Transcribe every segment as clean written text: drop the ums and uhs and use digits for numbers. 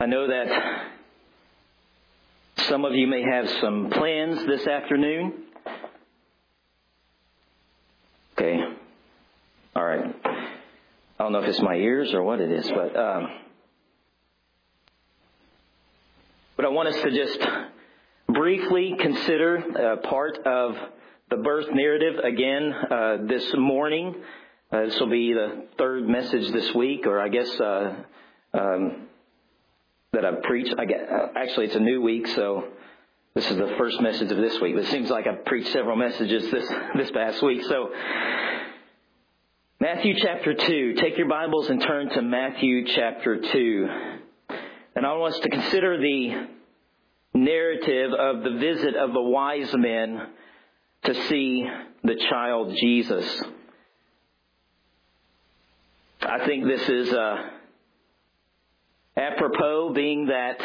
I know that some of you may have some plans this afternoon. Okay. All right. I don't know if it's my ears or what it is, but I want us to just briefly consider part of the birth narrative again this morning. This will be the third message this week, or I guess that I've preached. Actually, it's a new week, so this is the first message of this week. But it seems like I've preached several messages this past week. So, Matthew chapter 2. Take your Bibles and turn to Matthew chapter 2. And I want us to consider the narrative of the visit of the wise men to see the child Jesus. I think this is apropos, being that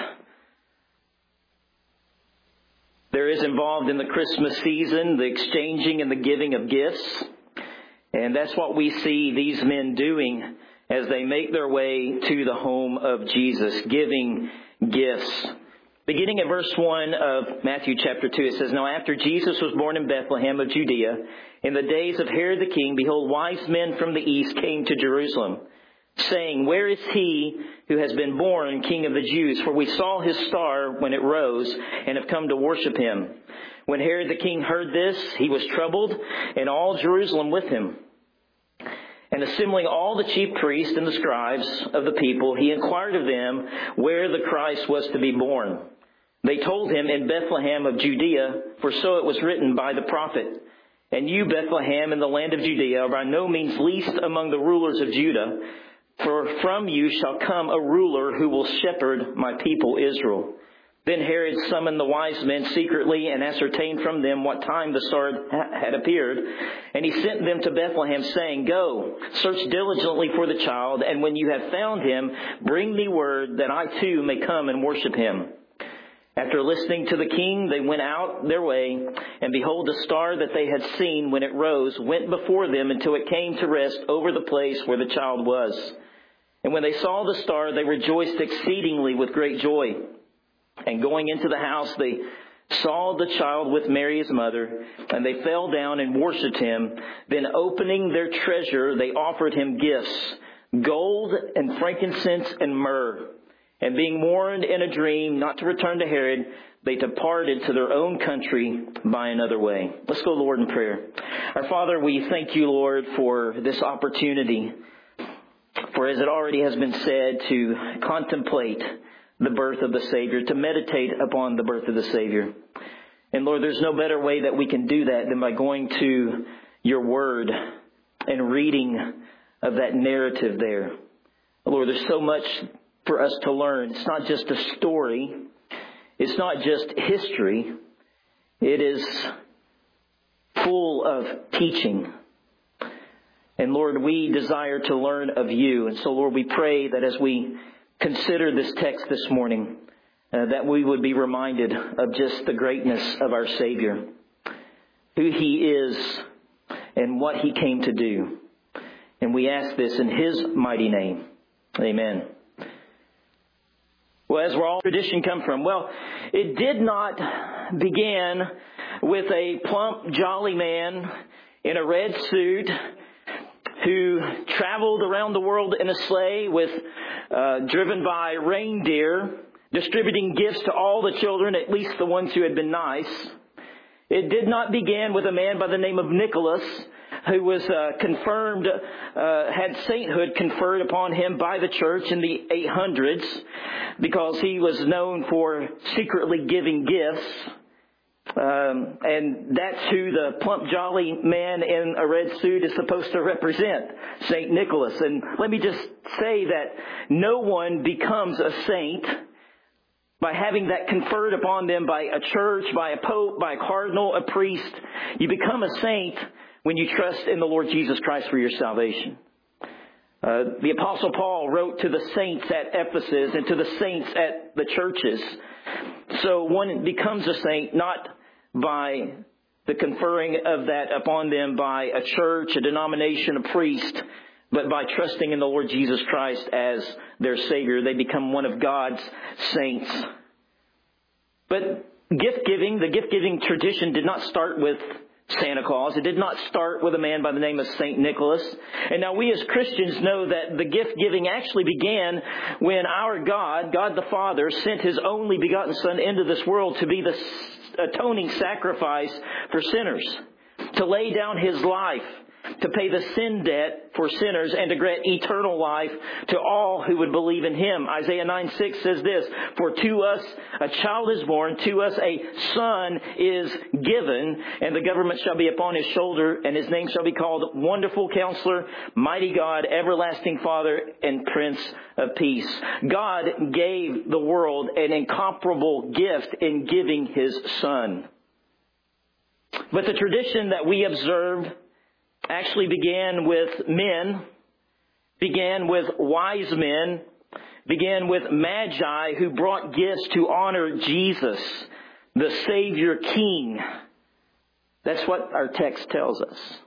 there is involved in the Christmas season the exchanging and the giving of gifts. And that's what we see these men doing as they make their way to the home of Jesus, giving gifts. Beginning at verse 1 of Matthew chapter 2, it says, "Now after Jesus was born in Bethlehem of Judea, in the days of Herod the king, behold, wise men from the east came to Jerusalem, saying, 'Where is he who has been born King of the Jews? For we saw his star when it rose and have come to worship him.' When Herod the king heard this, he was troubled, and all Jerusalem with him. And assembling all the chief priests and the scribes of the people, he inquired of them where the Christ was to be born. They told him, 'In Bethlehem of Judea, for so it was written by the prophet. And you, Bethlehem, in the land of Judea, are by no means least among the rulers of Judah. For from you shall come a ruler who will shepherd my people Israel.' Then Herod summoned the wise men secretly and ascertained from them what time the star had appeared. And he sent them to Bethlehem, saying, 'Go, search diligently for the child, and when you have found him, bring me word that I too may come and worship him.' After listening to the king, they went out their way, and behold, the star that they had seen when it rose went before them until it came to rest over the place where the child was. And when they saw the star, they rejoiced exceedingly with great joy. And going into the house, they saw the child with Mary his mother, and they fell down and worshipped him. Then opening their treasure, they offered him gifts, gold and frankincense and myrrh. And being warned in a dream not to return to Herod, they departed to their own country by another way." Let's go, Lord, in prayer. Our Father, we thank you, Lord, for this opportunity. For as it already has been said, to contemplate the birth of the Savior, to meditate upon the birth of the Savior. And Lord, there's no better way that we can do that than by going to your word and reading of that narrative there. Lord, there's so much for us to learn. It's not just a story. It's not just history. It is full of teaching. And Lord, we desire to learn of you. And so, Lord, we pray that as we consider this text this morning, that we would be reminded of just the greatness of our Savior, who he is and what he came to do. And we ask this in his mighty name. Amen. Well, as where all tradition come from? Well, it did not begin with a plump, jolly man in a red suit who traveled around the world in a sleigh driven by reindeer, distributing gifts to all the children, at least the ones who had been nice. It did not begin with a man by the name of Nicholas, who was had sainthood conferred upon him by the church in the 800s, because he was known for secretly giving gifts. And that's who the plump, jolly man in a red suit is supposed to represent, St. Nicholas. And let me just say that no one becomes a saint by having that conferred upon them by a church, by a pope, by a cardinal, a priest. You become a saint when you trust in the Lord Jesus Christ for your salvation. The Apostle Paul wrote to the saints at Ephesus and to the saints at the churches. So one becomes a saint not by the conferring of that upon them by a church, a denomination, a priest, but by trusting in the Lord Jesus Christ as their Savior, they become one of God's saints. But gift-giving, the gift-giving tradition did not start with Santa Claus. It did not start with a man by the name of St. Nicholas. And now we as Christians know that the gift-giving actually began when our God, God the Father, sent His only begotten Son into this world to be the atoning sacrifice for sinners, to lay down His life, to pay the sin debt for sinners, and to grant eternal life to all who would believe in Him. Isaiah 9:6 says this, "For to us a child is born, to us a son is given, and the government shall be upon His shoulder, and His name shall be called Wonderful Counselor, Mighty God, Everlasting Father, and Prince of Peace." God gave the world an incomparable gift in giving His Son. But the tradition that we observe actually began with men, began with wise men, began with magi who brought gifts to honor Jesus, the Savior King. That's what our text tells us.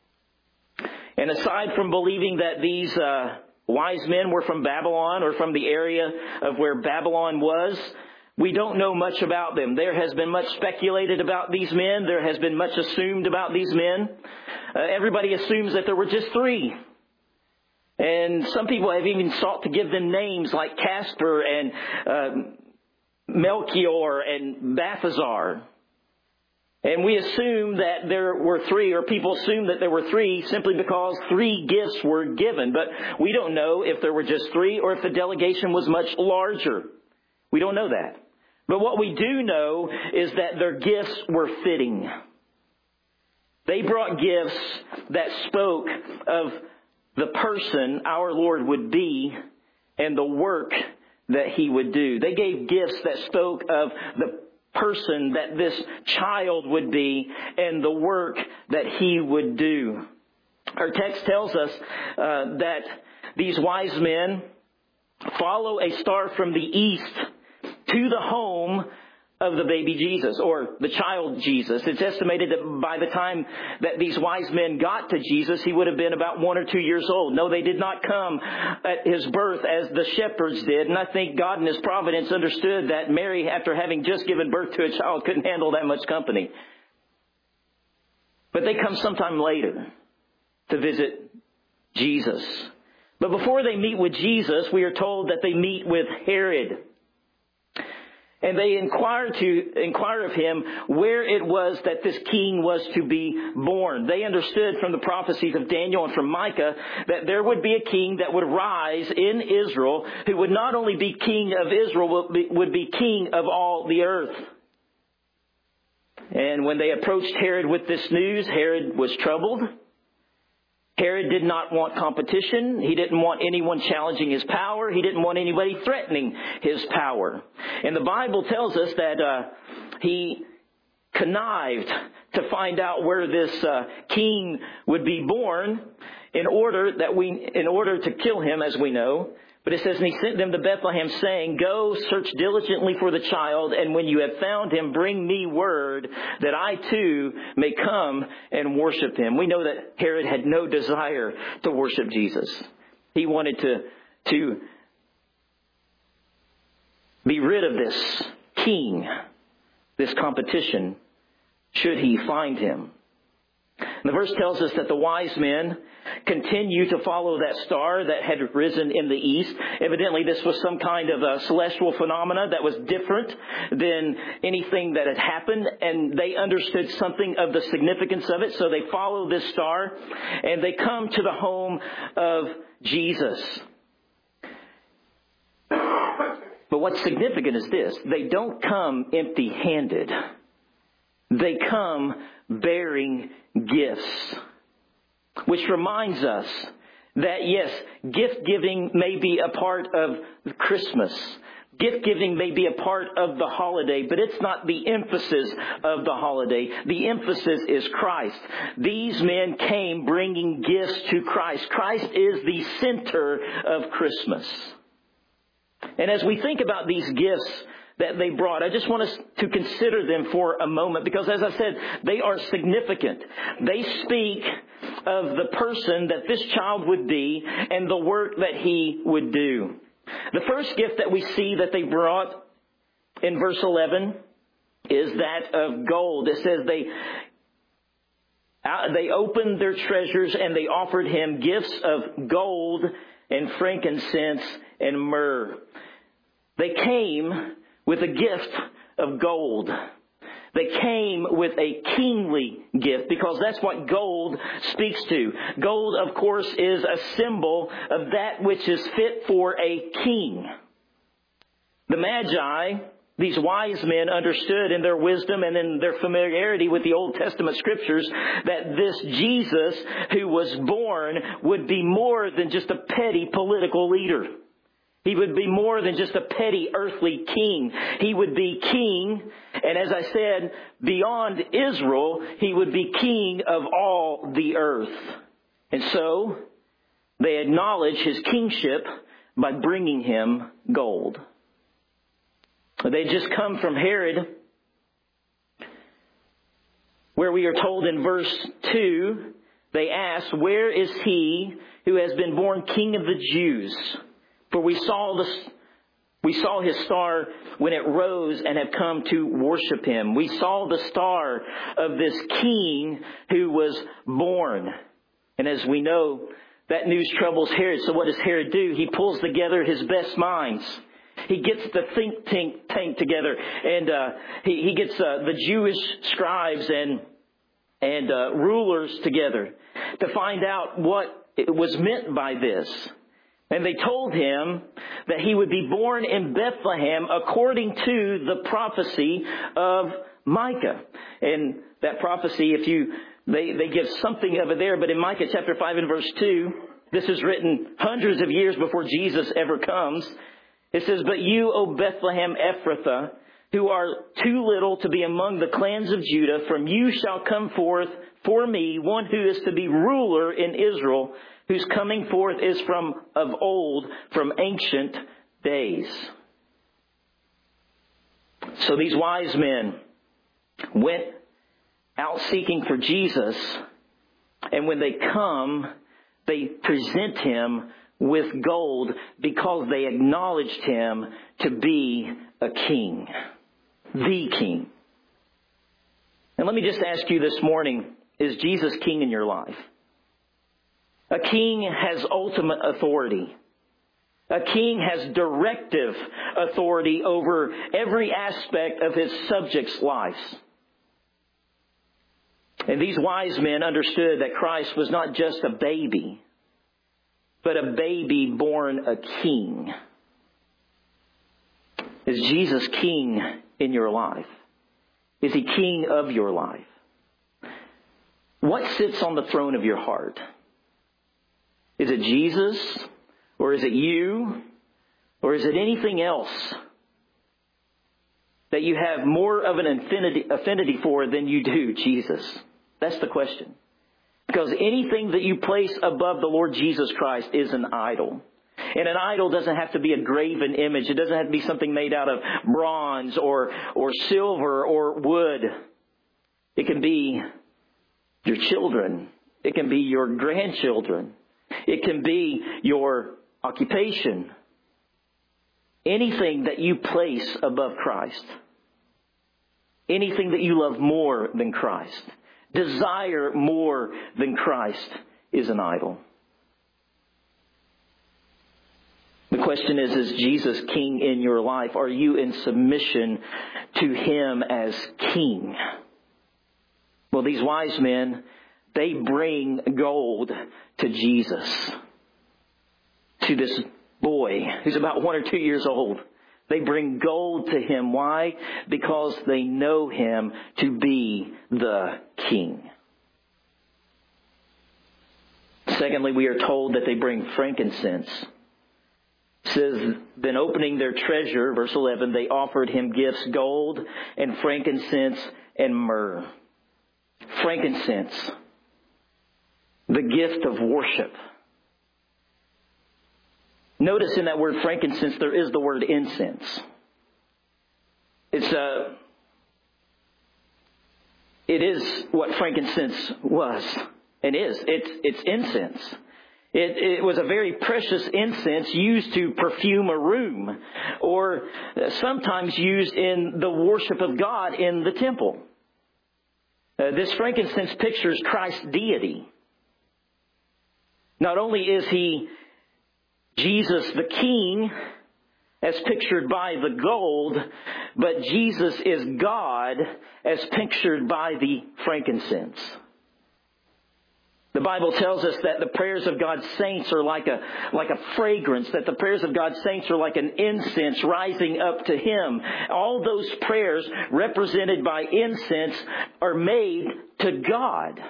And aside from believing that these wise men were from Babylon or from the area of where Babylon was, we don't know much about them. There has been much speculated about these men. There has been much assumed about these men. Everybody assumes that there were just three. And some people have even sought to give them names like Casper and Melchior and Balthazar. And we assume that there were three, or people assume that there were three simply because three gifts were given. But we don't know if there were just three or if the delegation was much larger. We don't know that. But what we do know is that their gifts were fitting. They brought gifts that spoke of the person our Lord would be and the work that He would do. They gave gifts that spoke of the person that this child would be and the work that He would do. Our text tells us that these wise men follow a star from the east to the home of the baby Jesus, or the child Jesus. It's estimated that by the time that these wise men got to Jesus, He would have been about 1 or 2 years old. No, they did not come at His birth as the shepherds did. And I think God in His providence understood that Mary, after having just given birth to a child, couldn't handle that much company. But they come sometime later to visit Jesus. But before they meet with Jesus, we are told that they meet with Herod. And they inquire of him where it was that this king was to be born. They understood from the prophecies of Daniel and from Micah that there would be a king that would rise in Israel who would not only be king of Israel, would be king of all the earth. And when they approached Herod with this news, Herod was troubled. Herod did not want competition. He didn't want anyone challenging his power. He didn't want anybody threatening his power. And the Bible tells us that he connived to find out where this king would be born in order to kill him, as we know. But it says, and he sent them to Bethlehem, saying, "Go, search diligently for the child, and when you have found him, bring me word that I too may come and worship him." We know that Herod had no desire to worship Jesus. He wanted to be rid of this king, this competition, should he find him. And the verse tells us that the wise men continue to follow that star that had risen in the east. Evidently, this was some kind of a celestial phenomena that was different than anything that had happened, and they understood something of the significance of it, so they follow this star, and they come to the home of Jesus. But what's significant is this: they don't come empty-handed. They come bearing gifts. Which reminds us that, yes, gift-giving may be a part of Christmas. Gift-giving may be a part of the holiday, but it's not the emphasis of the holiday. The emphasis is Christ. These men came bringing gifts to Christ. Christ is the center of Christmas. And as we think about these gifts that they brought, I just want us to consider them for a moment, because as I said, they are significant. They speak of the person that this child would be and the work that he would do. The first gift that we see that they brought in verse 11 is that of gold. It says they opened their treasures and they offered him gifts of gold and frankincense and myrrh. They came with a gift of gold. They came with a kingly gift because that's what gold speaks to. Gold, of course, is a symbol of that which is fit for a king. The Magi, these wise men, understood in their wisdom and in their familiarity with the Old Testament Scriptures that this Jesus who was born would be more than just a petty political leader. He would be more than just a petty earthly king. He would be king, and as I said, beyond Israel, he would be king of all the earth. And so, they acknowledge his kingship by bringing him gold. They had just come from Herod, where we are told in verse 2, they asked, "Where is he who has been born King of the Jews? For we saw his star when it rose and have come to worship him." We saw the star of this king who was born. And as we know, that news troubles Herod. So what does Herod do? He pulls together his best minds. He gets the think tank together, and he gets the Jewish scribes and rulers together to find out what it was meant by this. And they told him that he would be born in Bethlehem according to the prophecy of Micah. And that prophecy, they give something of it there, but in Micah chapter 5 and verse 2, this is written hundreds of years before Jesus ever comes. It says, "But you, O Bethlehem Ephrathah, who are too little to be among the clans of Judah, from you shall come forth for me one who is to be ruler in Israel, whose coming forth is from of old, from ancient days." So these wise men went out seeking for Jesus, and when they come, they present him with gold because they acknowledged him to be a king, the king. And let me just ask you this morning, is Jesus king in your life? A king has ultimate authority. A king has directive authority over every aspect of his subjects' lives. And these wise men understood that Christ was not just a baby, but a baby born a king. Is Jesus king in your life? Is he king of your life? What sits on the throne of your heart? Is it Jesus? Or is it you? Or is it anything else that you have more of an affinity for than you do Jesus? That's the question. Because anything that you place above the Lord Jesus Christ is an idol. And an idol doesn't have to be a graven image. It doesn't have to be something made out of bronze or silver or wood. It can be your children. It can be your grandchildren. It can be your occupation. Anything that you place above Christ. Anything that you love more than Christ. Desire more than Christ is an idol. The question is Jesus king in your life? Are you in submission to him as king? Well, these wise men, they bring gold to Jesus. To this boy who's about 1 or 2 years old. They bring gold to him. Why? Because they know him to be the king. Secondly, we are told that they bring frankincense. It says, then opening their treasure, verse 11, they offered him gifts, gold and frankincense and myrrh. Frankincense, the gift of worship. Notice in that word frankincense, there is the word incense. It is what frankincense was. and is. It's incense. It was a very precious incense used to perfume a room, or sometimes used in the worship of God in the temple. This frankincense pictures Christ's deity. Not only is He Jesus the King, as pictured by the gold, but Jesus is God, as pictured by the frankincense. The Bible tells us that the prayers of God's saints are like a fragrance, that the prayers of God's saints are like an incense rising up to Him. All those prayers represented by incense are made to God.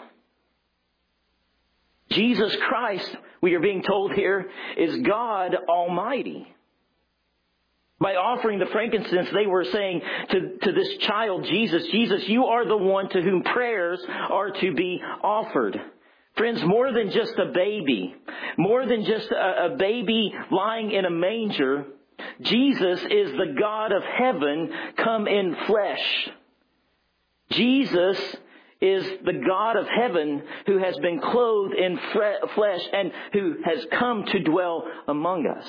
Jesus Christ, we are being told here, is God Almighty. By offering the frankincense, they were saying to this child, Jesus, you are the one to whom prayers are to be offered. Friends, more than just a baby, more than just a baby lying in a manger, Jesus is the God of heaven come in flesh. Jesus is the God of heaven who has been clothed in flesh and who has come to dwell among us.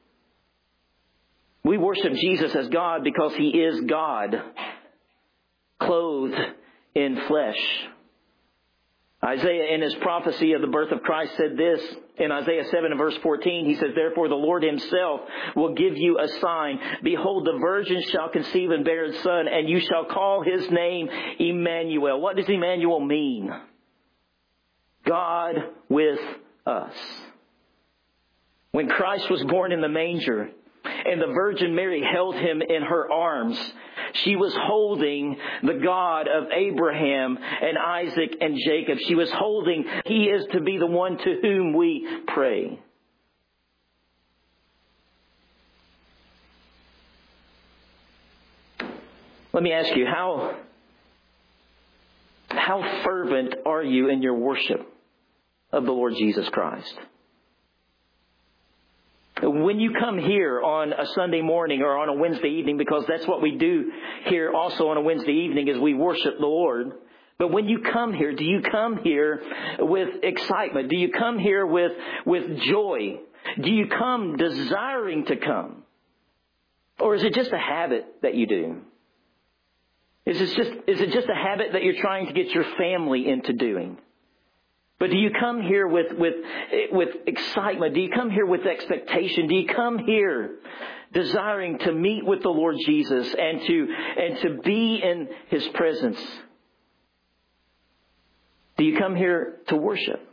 We worship Jesus as God because He is God, clothed in flesh. Isaiah, in his prophecy of the birth of Christ, said this in Isaiah 7 and verse 14. He says, "Therefore the Lord Himself will give you a sign. Behold, the virgin shall conceive and bear a son, and you shall call His name Emmanuel." What does Emmanuel mean? God with us. When Christ was born in the manger, and the Virgin Mary held Him in her arms, she was holding the God of Abraham and Isaac and Jacob. She was holding, He is to be the one to whom we pray. Let me ask you, how fervent are you in your worship of the Lord Jesus Christ? When you come here on a Sunday morning or on a Wednesday evening, because that's what we do here also on a Wednesday evening, is we worship the Lord. But when you come here, do you come here with excitement? Do you come here with joy? Do you come desiring to come? Or is it just a habit that you do? Is it just a habit that you're trying to get your family into doing? But do you come here with excitement? Do you come here with expectation? Do you come here desiring to meet with the Lord Jesus and to be in His presence? Do you come here to worship?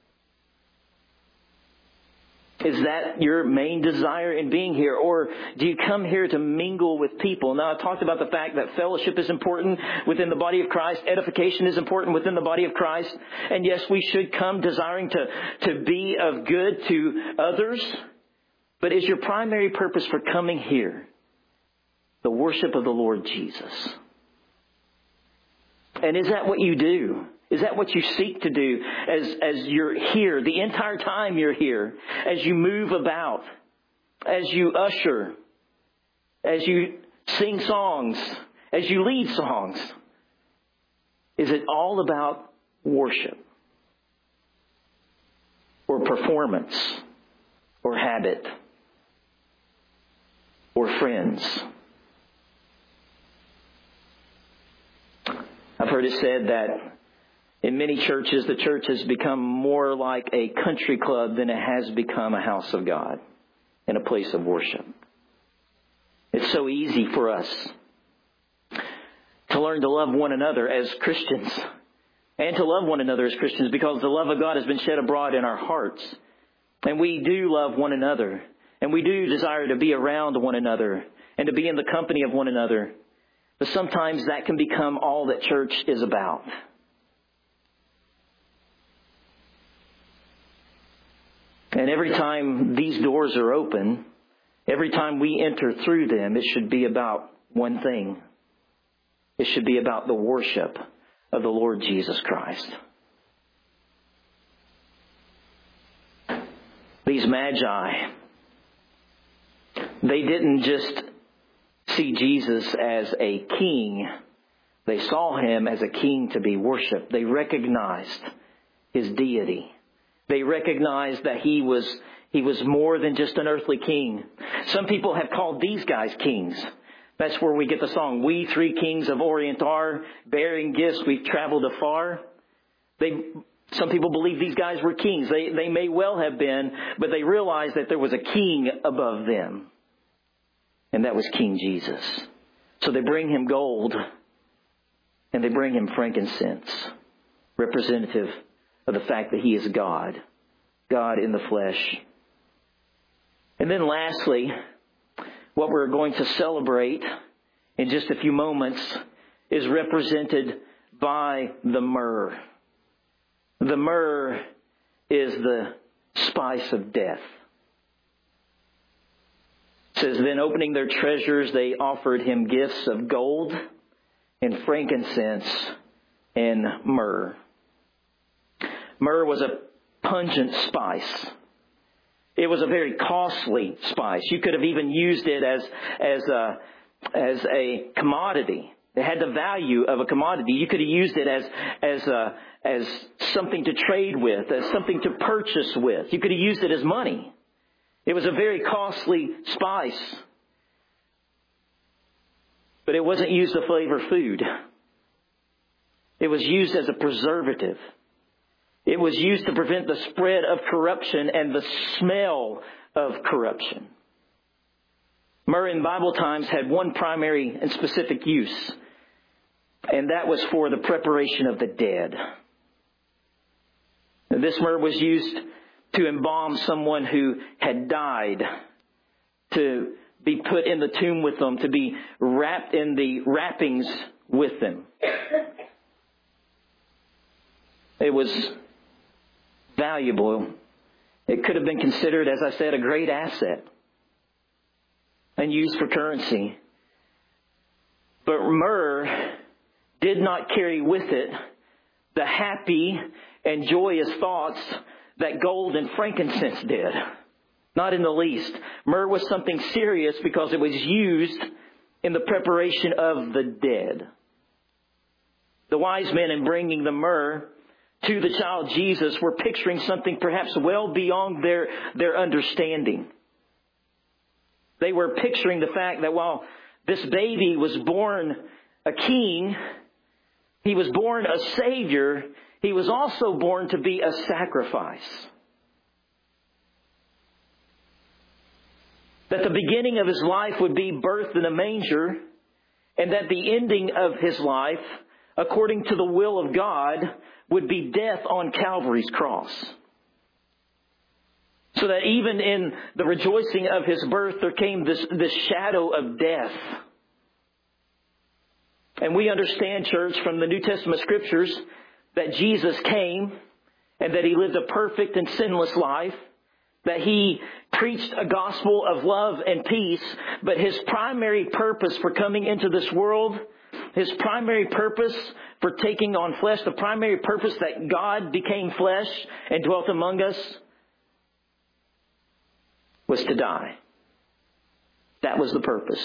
Is that your main desire in being here? Or do you come here to mingle with people? Now, I talked about the fact that fellowship is important within the body of Christ. Edification is important within the body of Christ. And yes, we should come desiring to be of good to others. But is your primary purpose for coming here the worship of the Lord Jesus? And is that what you do? Is that what you seek to do as you're here, the entire time you're here, as you move about, as you usher, as you sing songs, as you lead songs? Is it all about worship? Or performance? Or habit? Or friends? I've heard it said that in many churches, the church has become more like a country club than it has become a house of God and a place of worship. It's so easy for us to learn to love one another as Christians and to love one another as Christians because the love of God has been shed abroad in our hearts. And we do love one another, and we do desire to be around one another and to be in the company of one another. But sometimes that can become all that church is about. And every time these doors are open, every time we enter through them, it should be about one thing. It should be about the worship of the Lord Jesus Christ. These magi, they didn't just see Jesus as a king. They saw Him as a king to be worshipped. They recognized His deity. They recognized that He was more than just an earthly king. Some people have called these guys kings. That's where we get the song, "We three kings of Orient are, bearing gifts we've traveled afar." Some people believe these guys were kings. They may well have been, but they realized that there was a king above them. And that was King Jesus. So they bring Him gold and they bring Him frankincense, representative of the fact that He is God. God in the flesh. And then lastly, what we're going to celebrate in just a few moments is represented by the myrrh. The myrrh is the spice of death. It says, "Then opening their treasures, they offered Him gifts of gold and frankincense and myrrh." Myrrh was a pungent spice. It was a very costly spice. You could have even used it as a commodity. It had the value of a commodity. You could have used it as something to trade with, as something to purchase with. You could have used it as money. It was a very costly spice. But it wasn't used to flavor food. It was used as a preservative. It was used to prevent the spread of corruption and the smell of corruption. Myrrh in Bible times had one primary and specific use, and that was for the preparation of the dead. This myrrh was used to embalm someone who had died, to be put in the tomb with them, to be wrapped in the wrappings with them. It was valuable. It could have been considered, as I said, a great asset and used for currency. But myrrh did not carry with it the happy and joyous thoughts that gold and frankincense did. Not in the least. Myrrh was something serious because it was used in the preparation of the dead. The wise men, in bringing the myrrh to the child Jesus, were picturing something perhaps well beyond their understanding. They were picturing the fact that while this baby was born a king, he was born a Savior, he was also born to be a sacrifice. That the beginning of His life would be birthed in a manger, and that the ending of His life, according to the will of God, would be death on Calvary's cross. So that even in the rejoicing of His birth, there came this shadow of death. And we understand, church, from the New Testament Scriptures, that Jesus came and that He lived a perfect and sinless life, that He preached a gospel of love and peace, but His primary purpose for coming into this world, His primary purpose for taking on flesh, the primary purpose that God became flesh and dwelt among us, was to die. That was the purpose.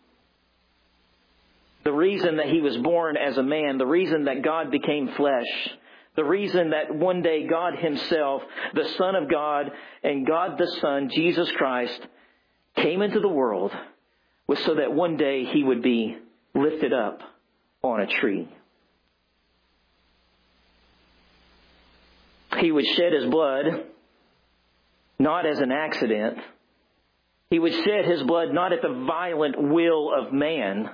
The reason that He was born as a man, the reason that God became flesh, the reason that one day God Himself, the Son of God and God the Son, Jesus Christ, came into the world was so that one day He would be lifted up on a tree. He would shed His blood not as an accident. He would shed His blood not at the violent will of man,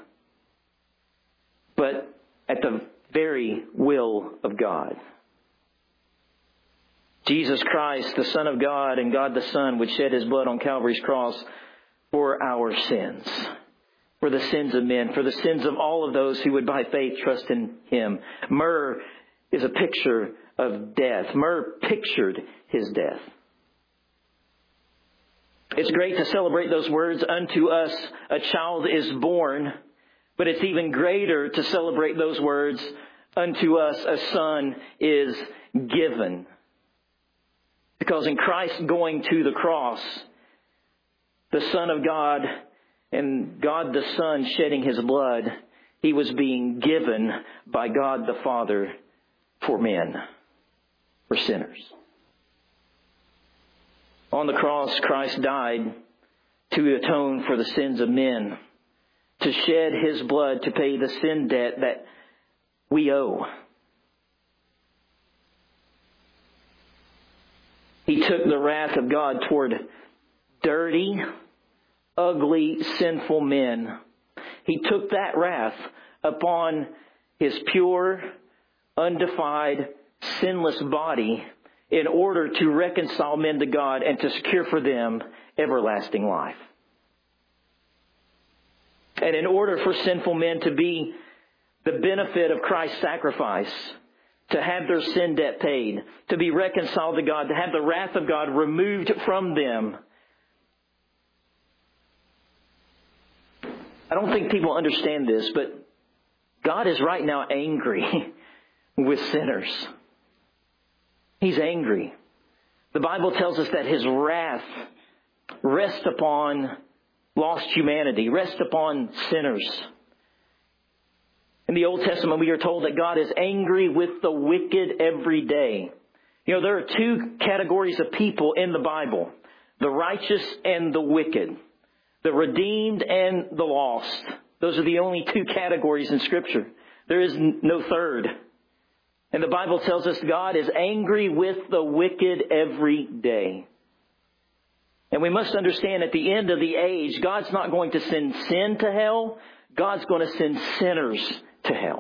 but at the very will of God. Jesus Christ, the Son of God and God the Son, would shed His blood on Calvary's cross for our sins, for the sins of men, for the sins of all of those who would by faith trust in Him. Myrrh is a picture of death. Myrrh pictured His death. It's great to celebrate those words, "Unto us a child is born," but it's even greater to celebrate those words, "Unto us a son is given." Because in Christ going to the cross, the Son of God and God the Son shedding His blood, He was being given by God the Father for men. for sinners. On the cross, Christ died to atone for the sins of men, to shed His blood to pay the sin debt that we owe. He took the wrath of God toward dirty, ugly, sinful men. He took that wrath upon His pure, undefiled, sinless body in order to reconcile men to God and to secure for them everlasting life. And in order for sinful men to be the benefit of Christ's sacrifice, to have their sin debt paid, to be reconciled to God, to have the wrath of God removed from them, I don't think people understand this, but God is right now angry with sinners. He's angry. The Bible tells us that His wrath rests upon lost humanity, rests upon sinners. In the Old Testament, we are told that God is angry with the wicked every day. You know, there are two categories of people in the Bible: the righteous and the wicked, the redeemed and the lost. Those are the only two categories in Scripture. There is no third. And the Bible tells us God is angry with the wicked every day. And we must understand at the end of the age, God's not going to send sin to hell. God's going to send sinners to hell.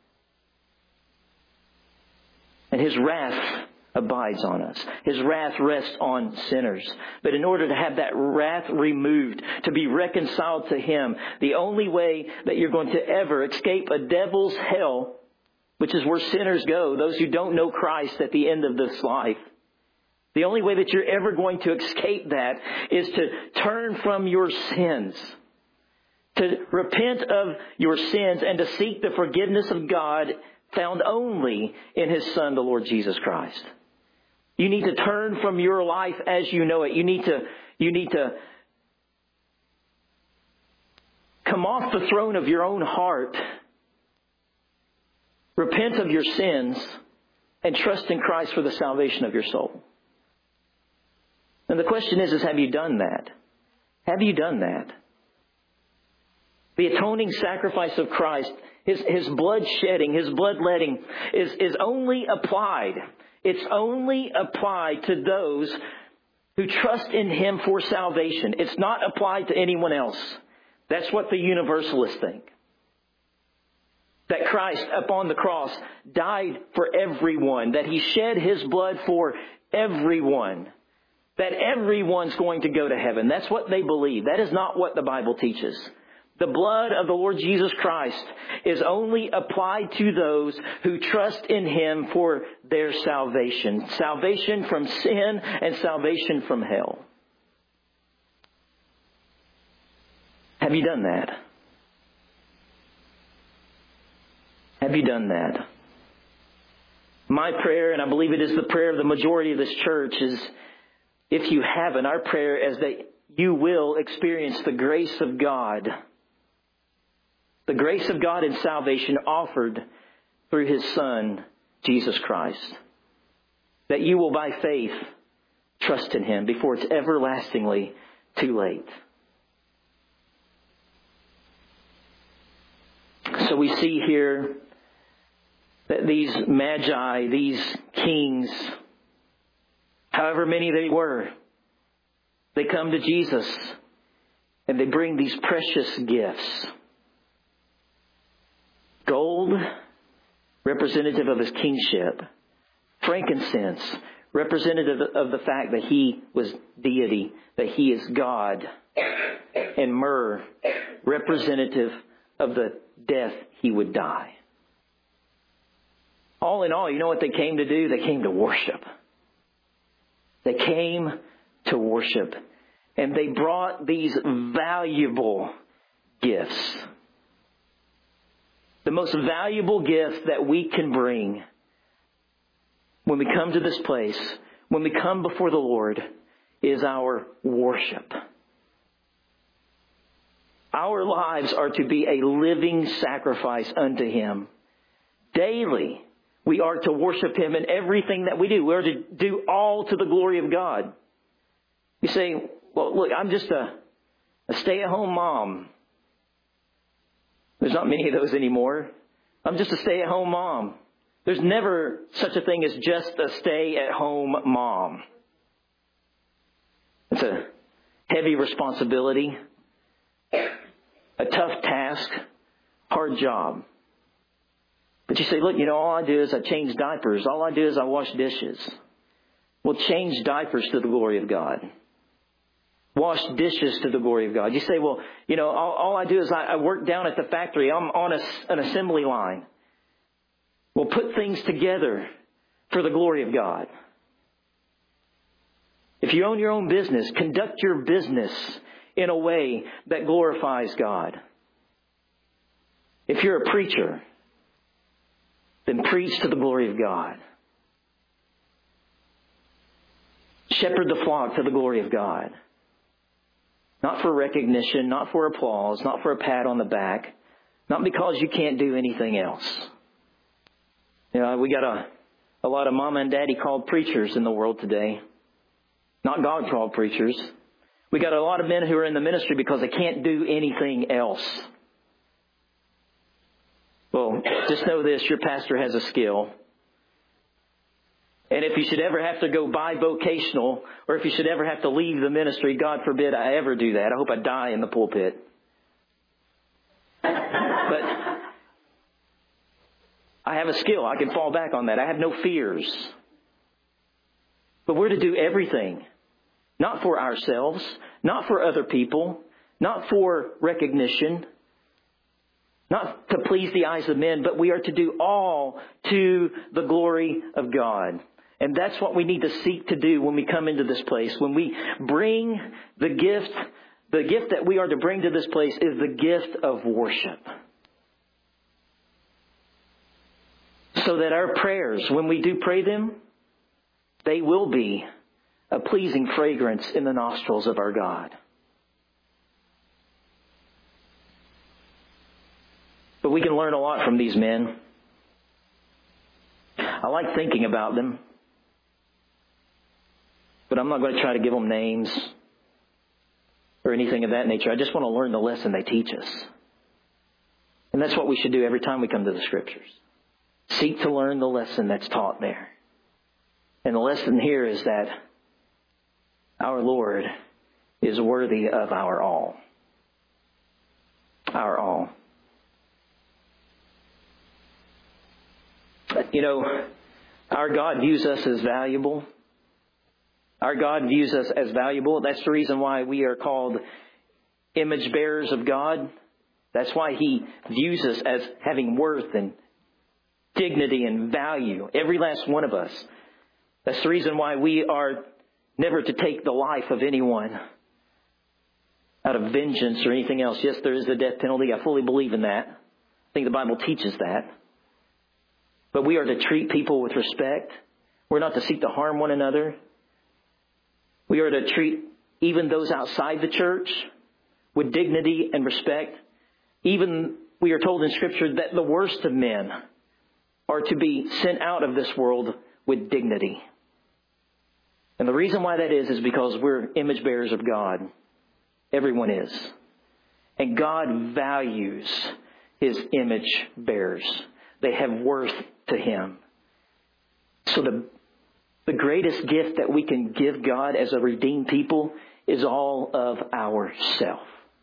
And His wrath abides on us. His wrath rests on sinners. But in order to have that wrath removed, to be reconciled to Him, the only way that you're going to ever escape a devil's hell, which is where sinners go, those who don't know Christ at the end of this life, the only way that you're ever going to escape that is to turn from your sins, to repent of your sins, and to seek the forgiveness of God found only in His Son, the Lord Jesus Christ. You need to turn from your life as you know it. You need to come off the throne of your own heart, repent of your sins, and trust in Christ for the salvation of your soul. And the question is have you done that? Have you done that? The atoning sacrifice of Christ, His blood shedding, His bloodletting is only applied. It's only applied to those who trust in Him for salvation. It's not applied to anyone else. That's what the universalists think. That Christ upon the cross died for everyone. That He shed His blood for everyone. That everyone's going to go to heaven. That's what they believe. That is not what the Bible teaches. The blood of the Lord Jesus Christ is only applied to those who trust in Him for their salvation. Salvation from sin and salvation from hell. Have you done that? Have you done that? My prayer, and I believe it is the prayer of the majority of this church, is if you haven't, our prayer is that you will experience the grace of God. The grace of God in salvation offered through His Son, Jesus Christ. That you will by faith trust in Him before it's everlastingly too late. So we see here that these magi, these kings, however many they were, they come to Jesus and they bring these precious gifts. Gold, representative of His kingship. Frankincense, representative of the fact that He was deity, that He is God. And myrrh, representative of the death He would die. All in all, you know what they came to do? They came to worship. They came to worship. And they brought these valuable gifts. The most valuable gift that we can bring when we come to this place, when we come before the Lord, is our worship. Our lives are to be a living sacrifice unto Him. Daily, We are to worship Him in everything that we do. We are to do all to the glory of God. You say, well, look, I'm just a stay-at-home mom. There's not many of those anymore. I'm just a stay-at-home mom. There's never such a thing as just a stay-at-home mom. It's a heavy responsibility, a tough task, hard job. But you say, look, all I do is I change diapers. All I do is I wash dishes. Well, change diapers to the glory of God. Wash dishes to the glory of God. You say, well, all I do is I work down at the factory. I'm on an assembly line. Well, put things together for the glory of God. If you own your own business, conduct your business in a way that glorifies God. If you're a preacher, then preach to the glory of God. Shepherd the flock to the glory of God. Not for recognition, not for applause, not for a pat on the back, not because you can't do anything else. We got a lot of mama and daddy called preachers in the world today. Not God called preachers. We got a lot of men who are in the ministry because they can't do anything else. Well, just know this, your pastor has a skill. And if you should ever have to go bivocational, or if you should ever have to leave the ministry, God forbid I ever do that. I hope I die in the pulpit. But I have a skill. I can fall back on that. I have no fears. But we're to do everything. Not for ourselves, not for other people, not for recognition, not to please the eyes of men, but we are to do all to the glory of God. And that's what we need to seek to do when we come into this place. When we bring the gift that we are to bring to this place is the gift of worship. So that our prayers, when we do pray them, they will be a pleasing fragrance in the nostrils of our God. But we can learn a lot from these men. I like thinking about them. But I'm not going to try to give them names or anything of that nature. I just want to learn the lesson they teach us. And that's what we should do every time we come to the Scriptures. Seek to learn the lesson that's taught there. And the lesson here is that our Lord is worthy of our all. Our all. Our God views us as valuable. Our God views us as valuable. That's the reason why we are called image bearers of God. That's why He views us as having worth and dignity and value. Every last one of us. That's the reason why we are never to take the life of anyone out of vengeance or anything else. Yes, there is the death penalty. I fully believe in that. I think the Bible teaches that. But we are to treat people with respect. We're not to seek to harm one another. We are to treat even those outside the church with dignity and respect. Even we are told in Scripture that the worst of men are to be sent out of this world with dignity. And the reason why that is because we're image bearers of God. Everyone is. And God values His image bearers. They have worth to Him. So the greatest gift that we can give God as a redeemed people is all of ourself.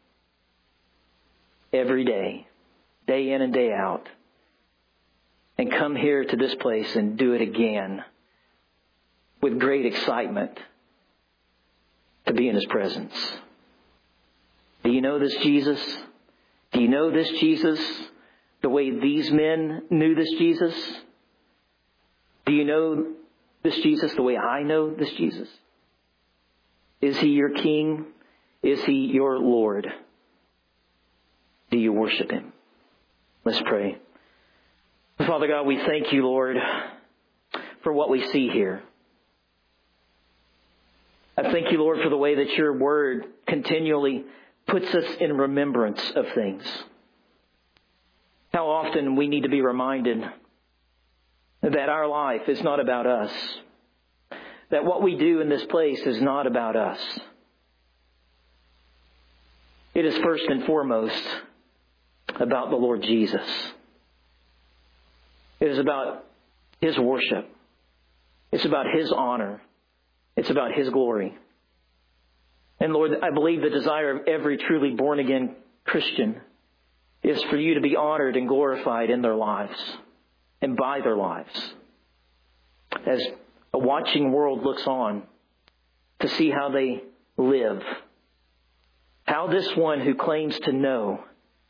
Every day, day in and day out. And come here to this place and do it again with great excitement to be in His presence. Do you know this Jesus? Do you know this Jesus the way these men knew this Jesus? Do you know this Jesus the way I know this Jesus? Is He your King? Is He your Lord? Do you worship Him? Let's pray. Father God, we thank You, Lord, for what we see here. I thank You, Lord, for the way that Your Word continually puts us in remembrance of things. How often we need to be reminded that our life is not about us. That what we do in this place is not about us. It is first and foremost about the Lord Jesus. It is about His worship. It's about His honor. It's about His glory. And Lord, I believe the desire of every truly born-again Christian is for You to be honored and glorified in their lives and by their lives. As a watching world looks on to see how they live, how this one who claims to know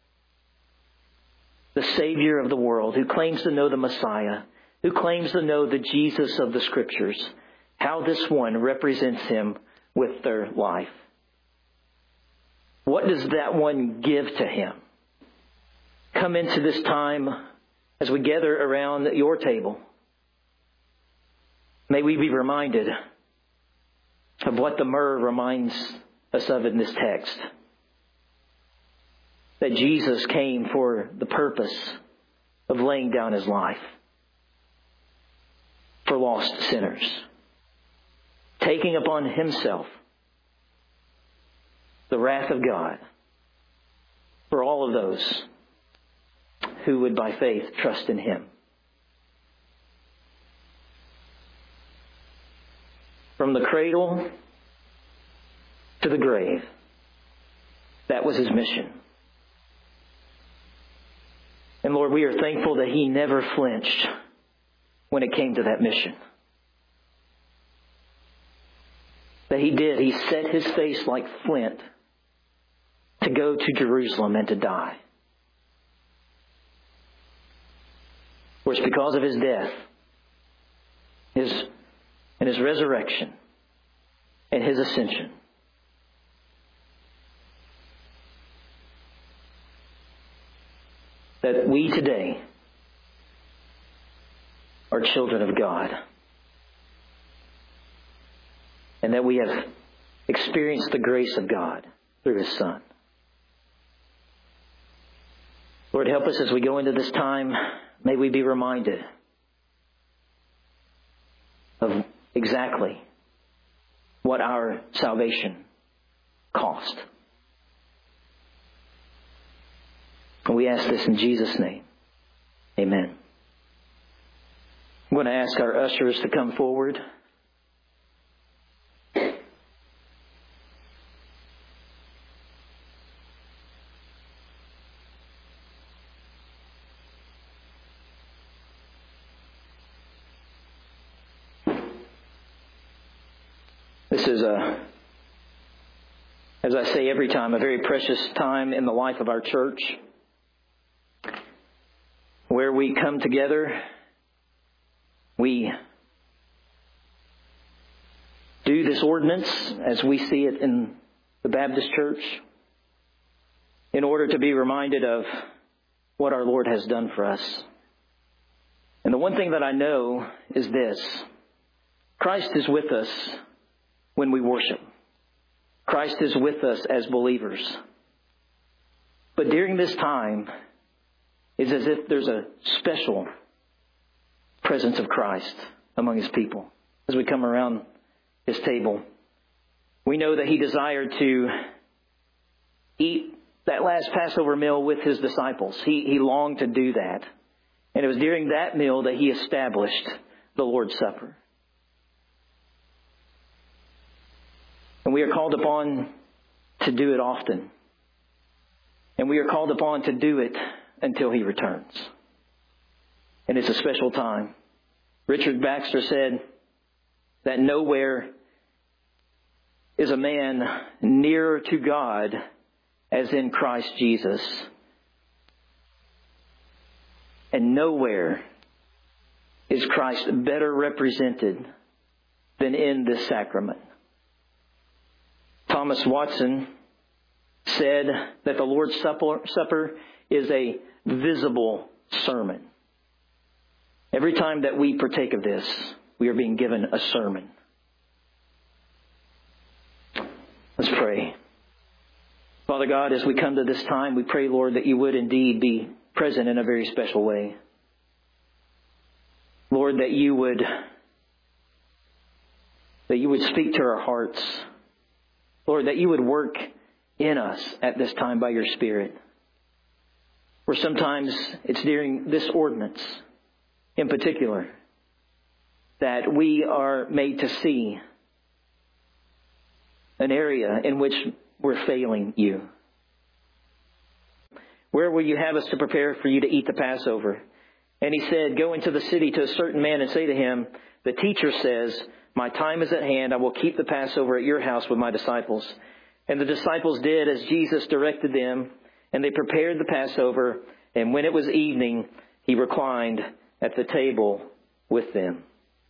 the Savior of the world, who claims to know the Messiah, who claims to know the Jesus of the Scriptures, how this one represents Him with their life. What does that one give to Him? Come into this time as we gather around Your table. May we be reminded of what the myrrh reminds us of in this text. That Jesus came for the purpose of laying down His life for lost sinners, taking upon Himself the wrath of God for all of those who would by faith trust in Him. From the cradle to the grave, that was His mission. And Lord, we are thankful that He never flinched when it came to that mission. That He set His face like flint to go to Jerusalem and to die. Of course, because of His death, His resurrection, and His ascension, that we today are children of God. And that we have experienced the grace of God through His Son. Lord, help us as we go into this time. May we be reminded of exactly what our salvation cost. And we ask this in Jesus' name. Amen. I'm going to ask our ushers to come forward. This is as I say every time, a very precious time in the life of our church, where we come together, we do this ordinance as we see it in the Baptist Church, in order to be reminded of what our Lord has done for us. And the one thing that I know is this: Christ is with us when we worship. Christ is with us as believers. But during this time, it's as if there's a special presence of Christ among His people. As we come around His table, we know that He desired to eat that last Passover meal with His disciples. He longed to do that. And it was during that meal that He established the Lord's Supper. And we are called upon to do it often. And we are called upon to do it until He returns. And it's a special time. Richard Baxter said that nowhere is a man nearer to God as in Christ Jesus. And nowhere is Christ better represented than in this sacrament. Thomas Watson said that the Lord's Supper is a visible sermon. Every time that we partake of this, we are being given a sermon. Let's pray. Father God, as we come to this time, we pray, Lord, that You would indeed be present in a very special way. Lord, Lord, that you would speak to our hearts. Lord, that you would work in us at this time by your Spirit. Where sometimes it's during this ordinance in particular that we are made to see an area in which we're failing you. Where will you have us to prepare for you to eat the Passover? And he said, go into the city to a certain man and say to him, the teacher says, my time is at hand. I will keep the Passover at your house with my disciples. And the disciples did as Jesus directed them, and they prepared the Passover. And when it was evening, he reclined at the table with them.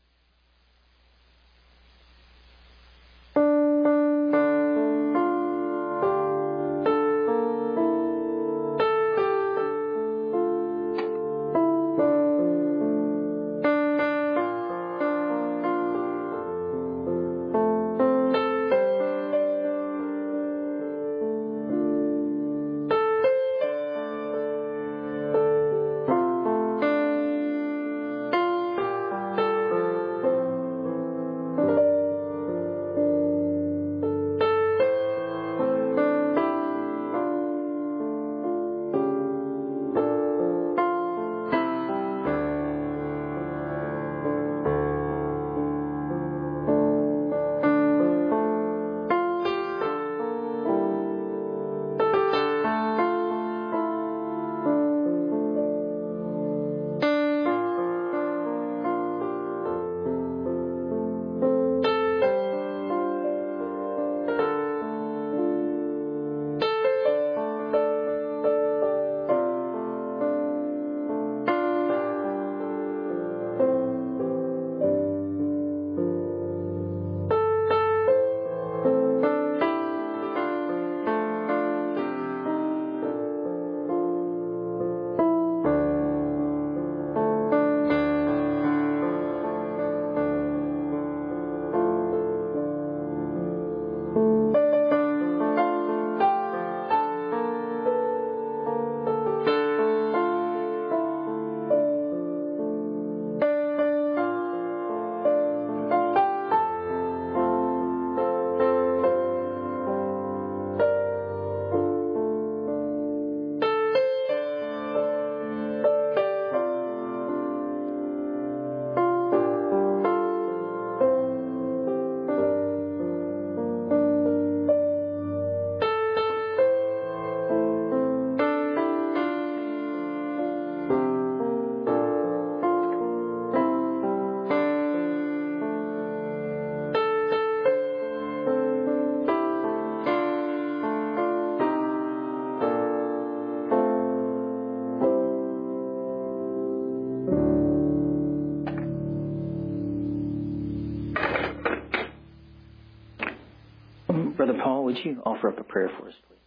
Brother Paul, would you offer up a prayer for us, please?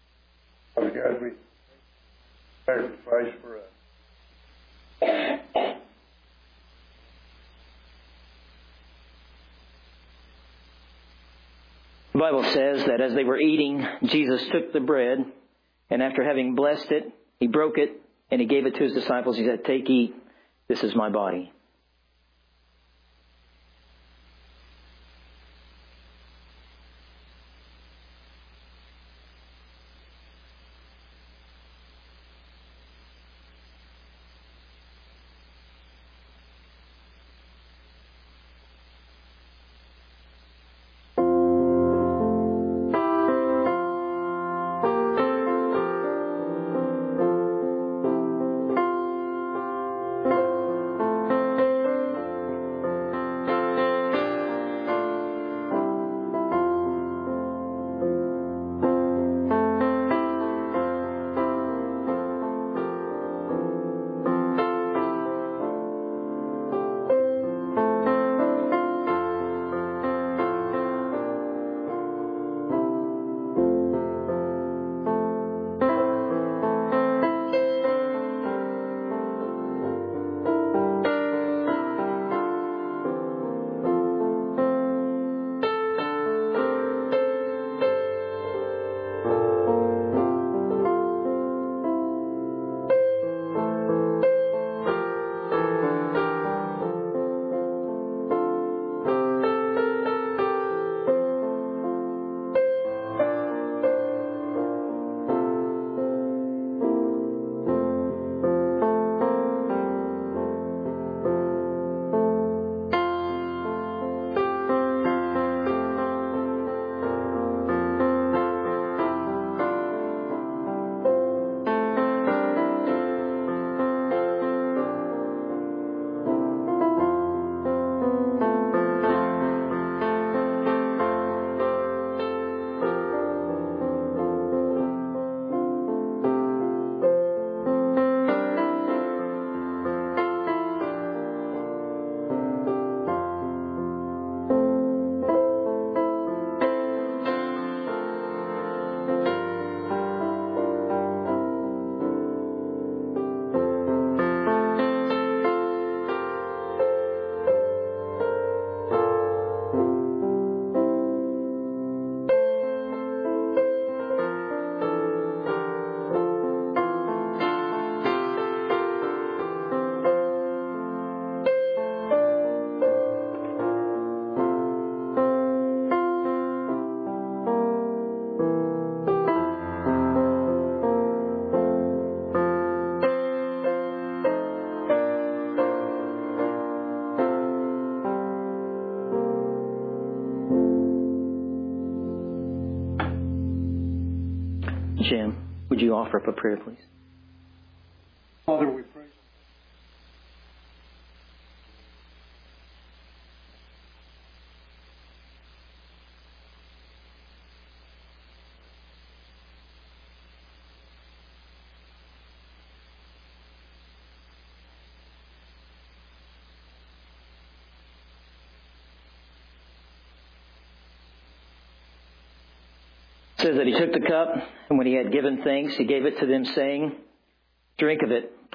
Father God, we sacrifice for us. The Bible says that as they were eating, Jesus took the bread, and after having blessed it, he broke it, and he gave it to his disciples. He said, take, eat, this is my body. Jim, would you offer up a prayer, please? Father, we pray. It says that he took the cup, and when he had given thanks, he gave it to them, saying, "Drink of it,